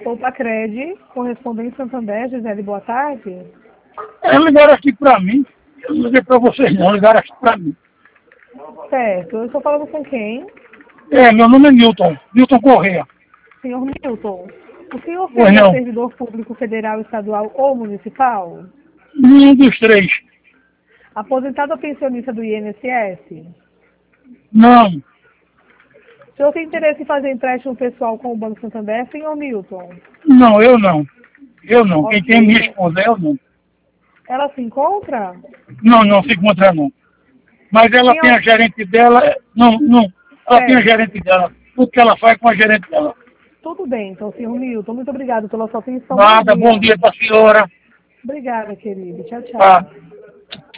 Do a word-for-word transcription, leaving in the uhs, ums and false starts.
Poupa-Cred, correspondente Santander, Gisele, boa tarde. É, ligaram aqui pra mim. Eu não liguei pra vocês não, ligaram aqui pra mim. Certo, eu estou falando com quem? É, meu nome é Newton, Newton Correia. Senhor Milton, o senhor Pois seria não, servidor público federal, estadual ou municipal? nenhum dos três. Aposentado ou pensionista do I N S S? Não, O senhor tem interesse em fazer empréstimo pessoal com o Banco Santander, senhor Milton? não, eu não. Eu não. Quem tem Ok. minha esposa, eu não. Ela se encontra? Não, não, se encontra não. Mas ela Tem tem a al- gerente dela, não, não. Ela tem a Certo. gerente dela. Tudo que ela faz com a gerente dela. Tudo bem, então, senhor Milton. Muito obrigado pela sua atenção. Bom Nada, bom dia. dia pra senhora. Obrigada, querido. Tchau, Tá. tchau.